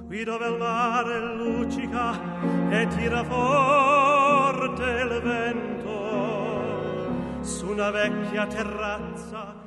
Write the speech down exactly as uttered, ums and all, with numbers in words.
qui dove il mare luccica e tira forte il vento, su una vecchia terrazza